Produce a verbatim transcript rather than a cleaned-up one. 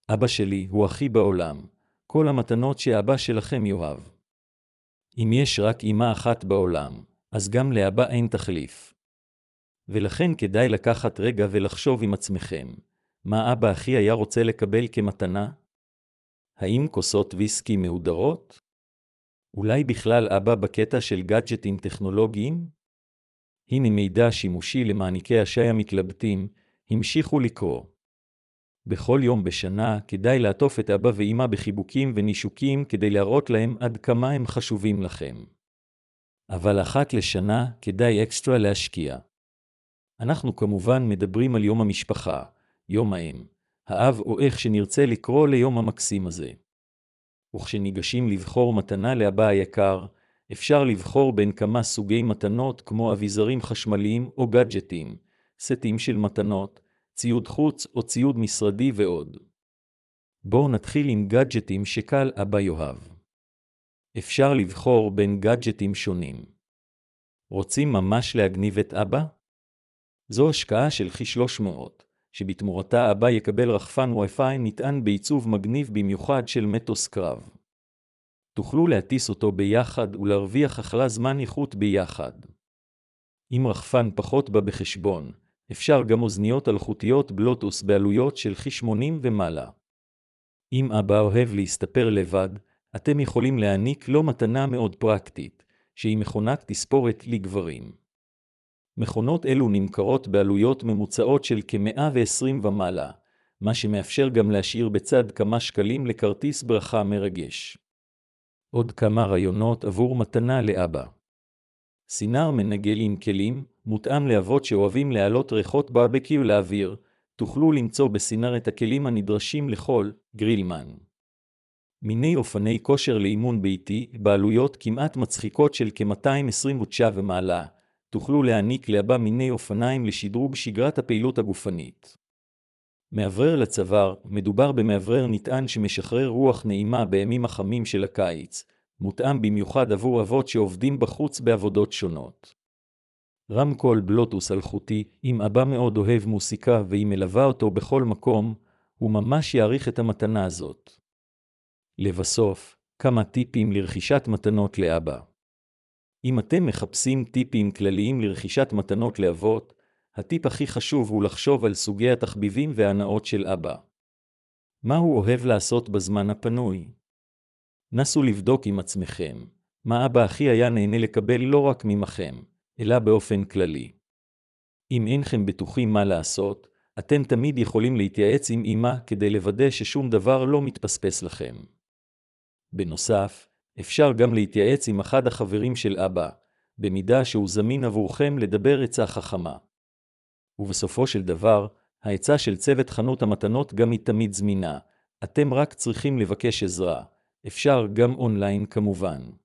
אבא שלי הוא הכי בעולם, כל המתנות שאבא שלכם יאהב. אם יש רק אמא אחת בעולם, אז גם לאבא אין תחליף. ולכן כדאי לקחת רגע ולחשוב עם עצמכם, מה אבא הכי היה רוצה לקבל כמתנה? האם כוסות ויסקי מהודרות? אולי בכלל אבא בקטע של גאדג'טים טכנולוגיים? הנה מידע שימושי למעניקי השי המתלבטים, המשיכו לקרוא. בכל יום בשנה כדאי לעטוף את אבא ואמא בחיבוקים ונישוקים כדי להראות להם עד כמה הם חשובים לכם. אבל אחת לשנה כדאי אקסטרה להשקיע. אנחנו כמובן מדברים על יום המשפחה, יום האם, האב או איך שנרצה לקרוא ליום המקסים הזה. וכשניגשים לבחור מתנה לאבא היקר, אפשר לבחור בין כמה סוגי מתנות כמו אביזרים חשמליים או גאדג'טים, סטים של מתנות, ציוד חוץ או ציוד משרדי ועוד. בואו נתחיל עם גאדג'טים שקל אבא יאהב. אפשר לבחור בין גאדג'טים שונים. רוצים ממש להגניב את אבא? זו השקעה של כ-שלוש מאות, שבתמורתה אבא יקבל רחפן וי-פיי נטען בעיצוב מגניב במיוחד של מטוס קרב. תוכלו להטיס אותו ביחד ולהרוויח אחלה זמן איכות ביחד. אם רחפן פחות בא בחשבון, אפשר גם אוזניות אלחוטיות בלוטוס בעלויות של כ-שמונים ומעלה. אם אבא אוהב להסתפר לבד, אתם יכולים להעניק לו מתנה מאוד פרקטית, שהיא מכונת תספורת לגברים. מכונות אלו נמכרות בעלויות ממוצעות של כ-מאה ועשרים ומעלה, מה שמאפשר גם להשאיר בצד כמה שקלים לכרטיס ברכה מרגש. עוד כמה רעיונות עבור מתנה לאבא. סינר מנגל עם כלים, מותאם לאבות שאוהבים להעלות ריחות ברבקיו לאוויר, תוכלו למצוא בסינר את הכלים הנדרשים לכל גרילמן. מיני אופני כושר לאימון ביתי, בעלויות כמעט מצחיקות של כ-מאתיים ועשרים ותשע ומעלה, תוכלו להעניק לאבא מיני אופניים לשדרוג שגרת הפעילות הגופנית. מעברר לצוואר, מדובר במעברר נטען שמשחרר רוח נעימה בימים החמים של הקיץ, מותאם במיוחד עבור אבות שעובדים בחוץ בעבודות שונות. רמקול בלוטוס אלחוטי, אם אבא מאוד אוהב מוסיקה והיא מלווה אותו בכל מקום, הוא ממש יעריך את המתנה הזאת. לבסוף, כמה טיפים לרכישת מתנות לאבא. אם אתם מחפשים טיפים כלליים לרכישת מתנות לאבות, הטיפ הכי חשוב הוא לחשוב על סוגי התחביבים וההנאות של אבא. מה הוא אוהב לעשות בזמן הפנוי? נסו לבדוק עם עצמכם, מה אבא הכי היה נהנה לקבל לא רק ממכם, אלא באופן כללי. אם אינכם בטוחים מה לעשות, אתם תמיד יכולים להתייעץ עם אמא כדי לוודא ששום דבר לא מתפספס לכם. בנוסף, אפשר גם להתייעץ עם אחד החברים של אבא, במידה שהוא זמין עבורכם לדבר עצה חכמה. ובסופו של דבר, העצה של צוות חנות המתנות גם היא תמיד זמינה, אתם רק צריכים לבקש עזרה, אפשר גם אונליין כמובן.